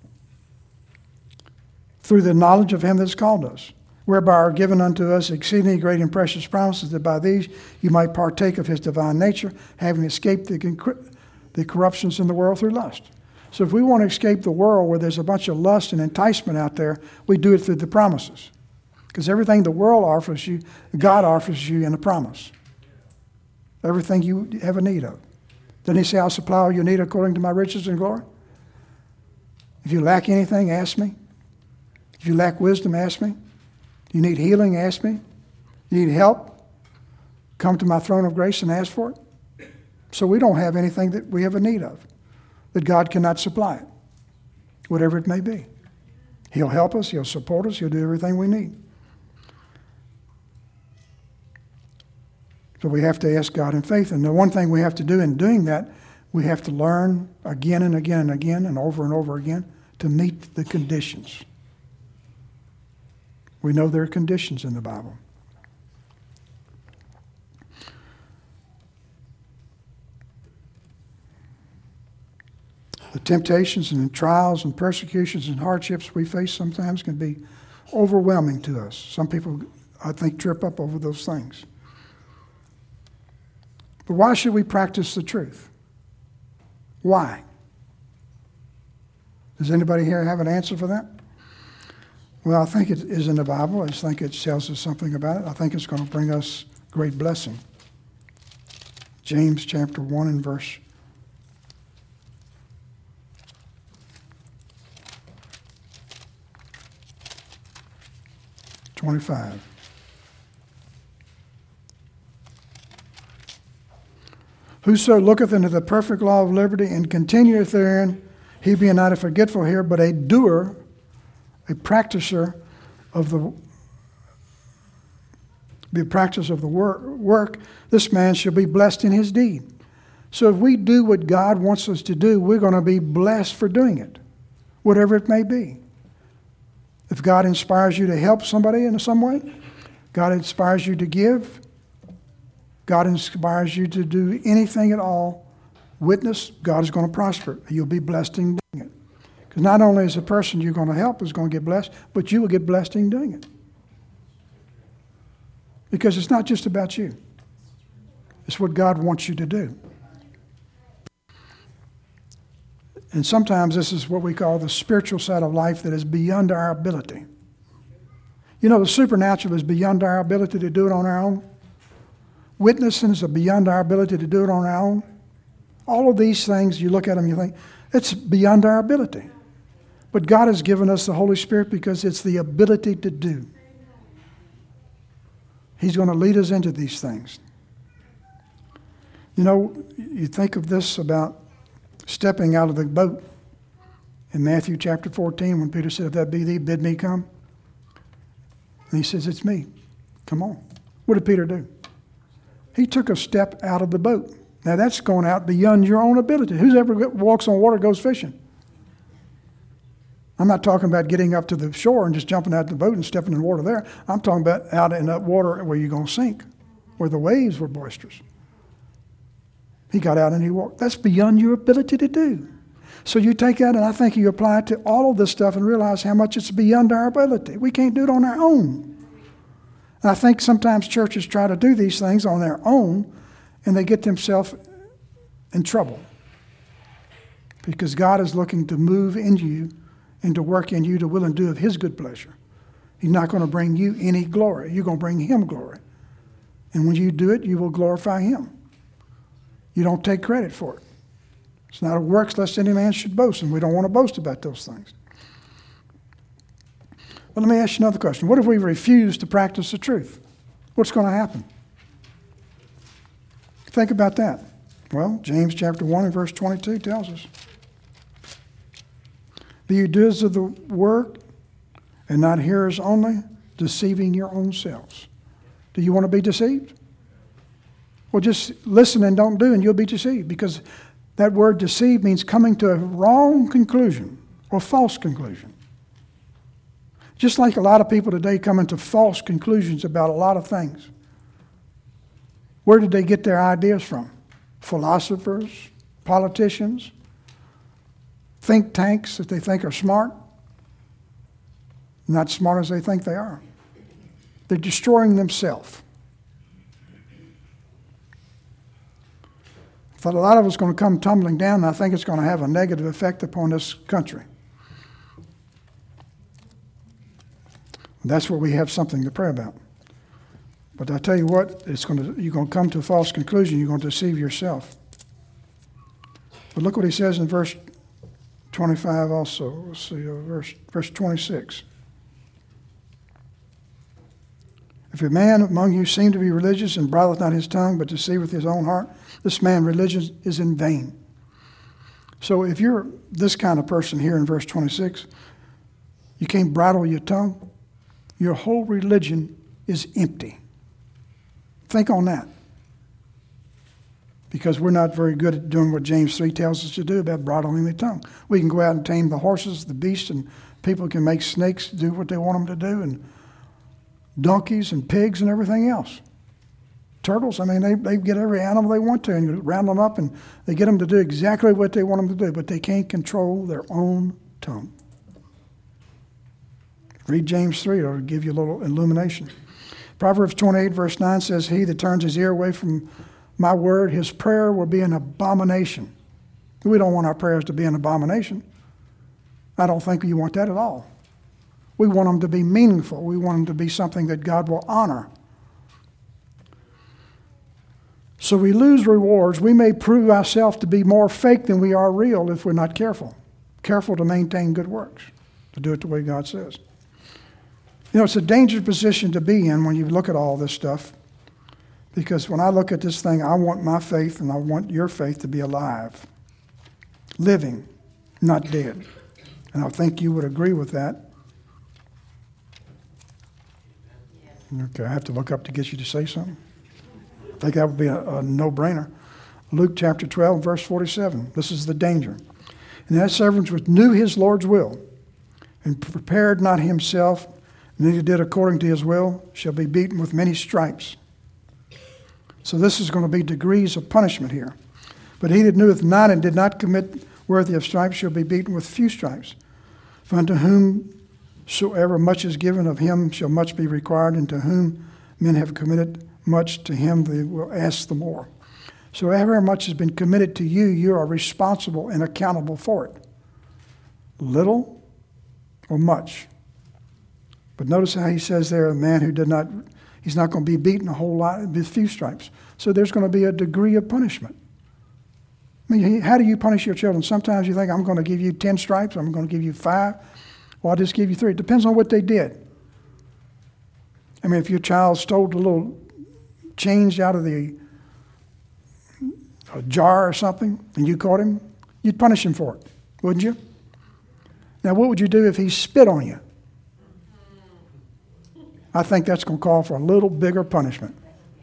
through the knowledge of him that's called us, whereby are given unto us exceedingly great and precious promises, that by these you might partake of his divine nature, having escaped the corruptions in the world through lust. So if we want to escape the world where there's a bunch of lust and enticement out there, we do it through the promises. Because everything the world offers you, God offers you in a promise. Everything you have a need of. Didn't he say, I'll supply all your need according to my riches and glory? If you lack anything, ask me. If you lack wisdom, ask me. You need healing, ask me. You need help, come to my throne of grace and ask for it. So we don't have anything that we have a need of, that God cannot supply it, whatever it may be. He'll help us, he'll support us, he'll do everything we need. So we have to ask God in faith. And the one thing we have to do in doing that, we have to learn again and again and again and over again to meet the conditions. We know there are conditions in the Bible. The temptations and trials and persecutions and hardships we face sometimes can be overwhelming to us. Some people, I think, trip up over those things. But why should we practice the truth? Why? Does anybody here have an answer for that? Well, I think it is in the Bible. I just think it tells us something about it. I think it's going to bring us great blessing. James chapter 1 and verse 25. Whoso looketh into the perfect law of liberty and continueth therein, he being not a forgetful hearer, but a doer, a practicer of the work, this man shall be blessed in his deed. So if we do what God wants us to do, we're going to be blessed for doing it, whatever it may be. If God inspires you to help somebody in some way, God inspires you to give, God inspires you to do anything at all, witness, God is going to prosper. You'll be blessed in doing it. Because not only is the person you're going to help is going to get blessed, but you will get blessed in doing it. Because it's not just about you. It's what God wants you to do. And sometimes this is what we call the spiritual side of life that is beyond our ability. You know, the supernatural is beyond our ability to do it on our own. Witnessing is beyond our ability to do it on our own. All of these things, you look at them, you think, it's beyond our ability. But God has given us the Holy Spirit because it's the ability to do. He's going to lead us into these things. You know, you think of this about stepping out of the boat in Matthew chapter 14 when Peter said, if that be thee, bid me come. And he says, it's me. Come on. What did Peter do? He took a step out of the boat. Now that's going out beyond your own ability. Whoever walks on water goes fishing. I'm not talking about getting up to the shore and just jumping out the boat and stepping in the water there. I'm talking about out in that water where you're going to sink, where the waves were boisterous. He got out and he walked. That's beyond your ability to do. So you take that and I think you apply it to all of this stuff and realize how much it's beyond our ability. We can't do it on our own. And I think sometimes churches try to do these things on their own and they get themselves in trouble. Because God is looking to move in you and to work in you to will and do of his good pleasure. He's not going to bring you any glory. You're going to bring him glory. And when you do it, you will glorify him. You don't take credit for it. It's not a works lest any man should boast, and we don't want to boast about those things. But let me ask you another question. What if we refuse to practice the truth? What's going to happen? Think about that. Well, James chapter 1 and verse 22 tells us. Be you doers of the word and not hearers only, deceiving your own selves. Do you want to be deceived? Well, just listen and don't do, and you'll be deceived. Because that word deceive means coming to a wrong conclusion or false conclusion. Just like a lot of people today coming to false conclusions about a lot of things. Where did they get their ideas from? Philosophers, politicians, think tanks that they think are smart. Not smart as they think they are. They're destroying themselves. I thought a lot of it's going to come tumbling down, and I think it's going to have a negative effect upon this country. That's where we have something to pray about. But I tell you what, you're going to come to a false conclusion. You're going to deceive yourself. But look what he says in verse 25 also. Let's see, verse 26. If a man among you seem to be religious and bridleth not his tongue, but deceiveth his own heart, this man religion is in vain. So if you're this kind of person here in verse 26, you can't bridle your tongue, your whole religion is empty. Think on that. Because we're not very good at doing what James 3 tells us to do about bridling the tongue. We can go out and tame the horses, the beasts, and people can make snakes do what they want them to do, and donkeys and pigs and everything else. Turtles, I mean, they get every animal they want to, and you round them up, and they get them to do exactly what they want them to do, but they can't control their own tongue. Read James 3, it'll give you a little illumination. Proverbs 28, verse 9 says, he that turns his ear away from my word, his prayer will be an abomination. We don't want our prayers to be an abomination. I don't think you want that at all. We want them to be meaningful. We want them to be something that God will honor. So we lose rewards. We may prove ourselves to be more fake than we are real if we're not careful. Careful to maintain good works, to do it the way God says. You know, it's a dangerous position to be in when you look at all this stuff. Because when I look at this thing, I want my faith and I want your faith to be alive. Living, not dead. And I think you would agree with that. Okay, I have to look up to get you to say something. I think that would be a no-brainer. Luke chapter 12, verse 47. This is the danger. And that servant which knew his Lord's will and prepared not himself, neither did according to his will, shall be beaten with many stripes. So this is going to be degrees of punishment here. But he that kneweth not and did not commit worthy of stripes shall be beaten with few stripes. For unto whomsoever much is given, of him shall much be required, and to whom men have committed much, to him they will ask the more. So however much has been committed to you, you are responsible and accountable for it. Little or much. But notice how he says there, a man who did not, he's not going to be beaten a whole lot, with few stripes. So there's going to be a degree of punishment. I mean, how do you punish your children? Sometimes you think, I'm going to give you 10 stripes, I'm going to give you 5, or I'll just give you 3. It depends on what they did. I mean, if your child stole the little change out of a jar or something, and you caught him, you'd punish him for it, wouldn't you? Now, what would you do if he spit on you? I think that's going to call for a little bigger punishment.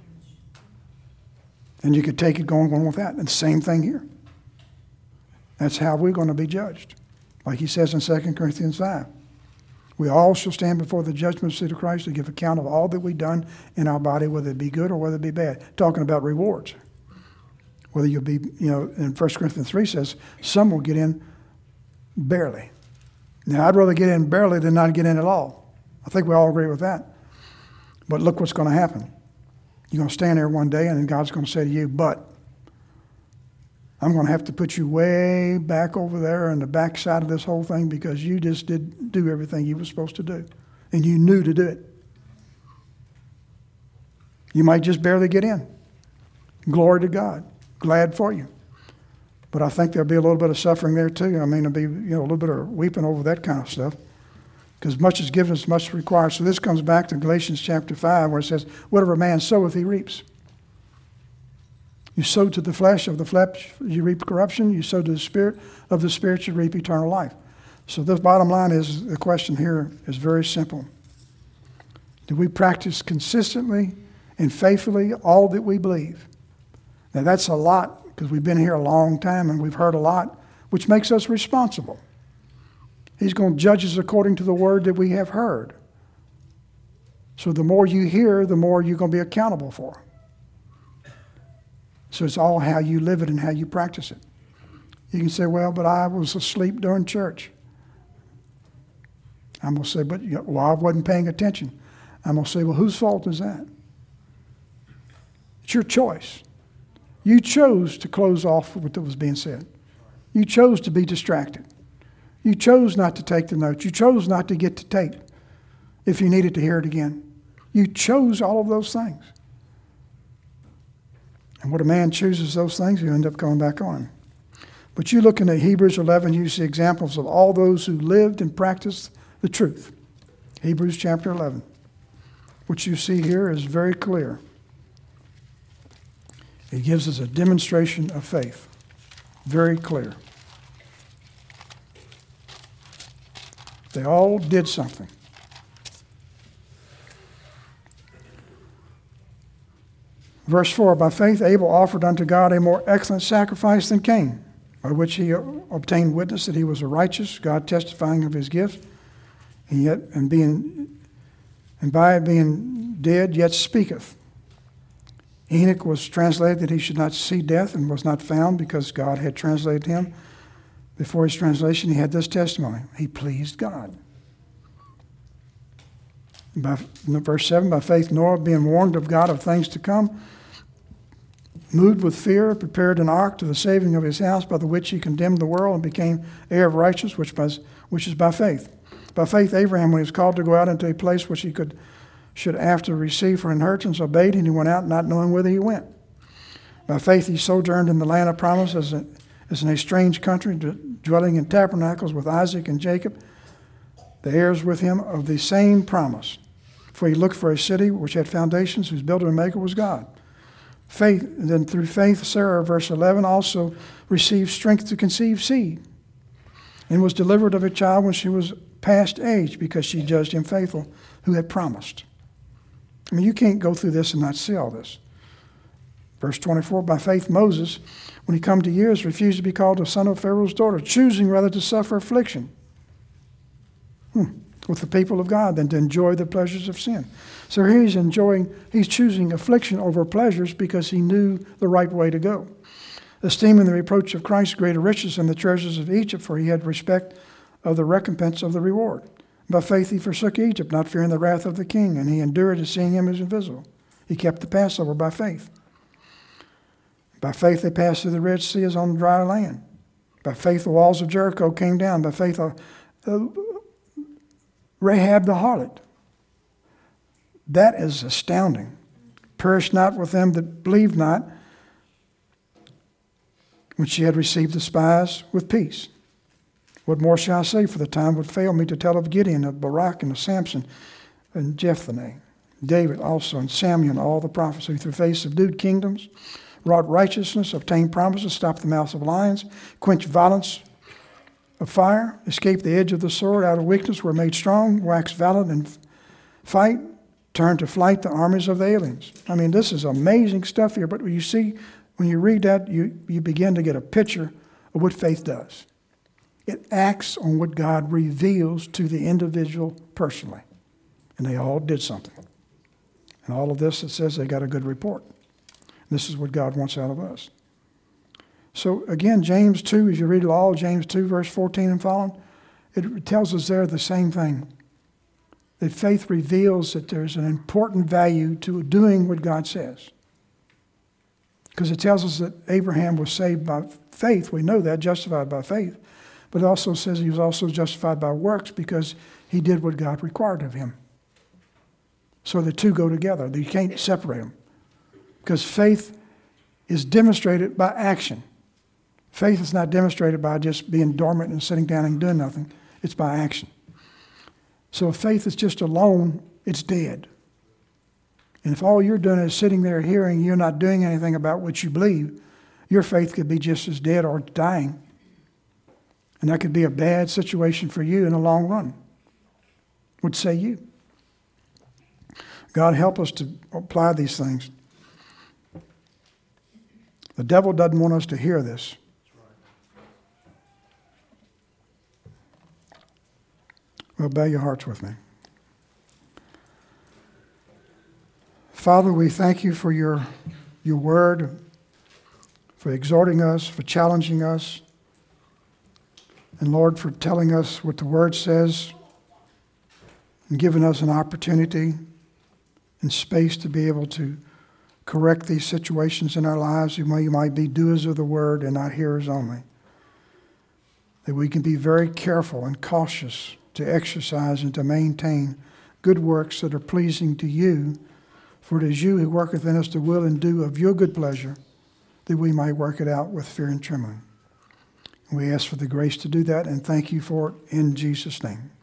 And you could take it going with that. And the same thing here. That's how we're going to be judged. Like he says in 2 Corinthians 5. We all shall stand before the judgment seat of Christ to give account of all that we've done in our body, whether it be good or whether it be bad. Talking about rewards. Whether you'll be, in 1 Corinthians 3 says, some will get in barely. Now, I'd rather get in barely than not get in at all. I think we all agree with that. But look what's going to happen. You're going to stand there one day and then God's going to say to you, but I'm going to have to put you way back over there on the back side of this whole thing because you just didn't do everything you were supposed to do. And you knew to do it. You might just barely get in. Glory to God. Glad for you. But I think there'll be a little bit of suffering there too. I mean, there'll be a little bit of weeping over that kind of stuff. Because much is given, much is required. So this comes back to Galatians chapter 5 where it says, whatever man soweth, he reaps. You sow to the flesh, of the flesh you reap corruption. You sow to the spirit, of the spirit you reap eternal life. So the bottom line is, the question here is very simple. Do we practice consistently and faithfully all that we believe? Now that's a lot because we've been here a long time and we've heard a lot, which makes us responsible. He's going to judge us according to the word that we have heard. So the more you hear, the more you're going to be accountable for. So it's all how you live it and how you practice it. You can say, well, but I was asleep during church. I'm going to say, but well, I wasn't paying attention. I'm going to say, well, whose fault is that? It's your choice. You chose to close off what was being said. You chose to be distracted. You chose not to take the notes. You chose not to get to tape if you needed to hear it again. You chose all of those things. And when a man chooses those things, you end up going back on him. But you look into Hebrews 11, you see examples of all those who lived and practiced the truth. Hebrews chapter 11. What you see here is very clear. It gives us a demonstration of faith. Very clear. They all did something. Verse 4, by faith Abel offered unto God a more excellent sacrifice than Cain, by which he obtained witness that he was a righteous, God testifying of his gifts, and by it being dead, yet speaketh. Enoch was translated that he should not see death and was not found because God had translated him. Before his translation, he had this testimony. He pleased God. Verse 7, by faith Noah, being warned of God of things to come, moved with fear, prepared an ark to the saving of his house, by the which he condemned the world and became heir of righteousness, which is by faith. By faith Abraham, when he was called to go out into a place which he should after receive for inheritance, obeyed, and he went out not knowing whither he went. By faith he sojourned in the land of promise as in a strange country, dwelling in tabernacles with Isaac and Jacob, the heirs with him of the same promise. For he looked for a city which had foundations, whose builder and maker was God. Faith, and then through faith Sarah, verse 11, also received strength to conceive seed, and was delivered of a child when she was past age, because she judged him faithful who had promised. I mean, you can't go through this and not see all this. Verse 24, by faith Moses, when he come to years, refused to be called the son of Pharaoh's daughter, choosing rather to suffer affliction with the people of God than to enjoy the pleasures of sin. So here he's choosing affliction over pleasures because he knew the right way to go. Esteeming the reproach of Christ greater riches than the treasures of Egypt, for he had respect of the recompense of the reward. By faith he forsook Egypt, not fearing the wrath of the king, and he endured as seeing him as invisible. He kept the Passover by faith. By faith they passed through the Red Sea as on dry land. By faith the walls of Jericho came down. By faith Rahab the harlot. That is astounding. Perish not with them that believed not, when she had received the spies with peace. What more shall I say? For the time would fail me to tell of Gideon, of Barak, and of Samson, and Jephthah, David also, and Samuel, and all the prophets who through faith subdued kingdoms, wrought righteousness, obtained promises, stopped the mouths of lions, quenched violence of fire, escaped the edge of the sword, out of weakness were made strong, waxed valiant in fight, turned to flight the armies of the aliens. I mean, this is amazing stuff here, but you see, when you read that, you begin to get a picture of what faith does. It acts on what God reveals to the individual personally. And they all did something. And all of this, it says they got a good report. This is what God wants out of us. So again, James 2, if you read it all, James 2, verse 14 and following, it tells us there the same thing. That faith reveals that there's an important value to doing what God says. Because it tells us that Abraham was saved by faith. We know that, justified by faith. But it also says he was also justified by works because he did what God required of him. So the two go together. You can't separate them. Because faith is demonstrated by action. Faith is not demonstrated by just being dormant and sitting down and doing nothing. It's by action. So if faith is just alone, it's dead. And if all you're doing is sitting there hearing, you're not doing anything about what you believe, your faith could be just as dead or dying. And that could be a bad situation for you in the long run. What say you? God help us to apply these things. The devil doesn't want us to hear this. Well, bow your hearts with me. Father, we thank you for your word, for exhorting us, for challenging us, and Lord, for telling us what the word says and giving us an opportunity and space to be able to correct these situations in our lives. You might be doers of the word and not hearers only. That we can be very careful and cautious to exercise and to maintain good works that are pleasing to you. For it is you who worketh in us the will and do of your good pleasure, that we might work it out with fear and trembling. We ask for the grace to do that and thank you for it in Jesus' name.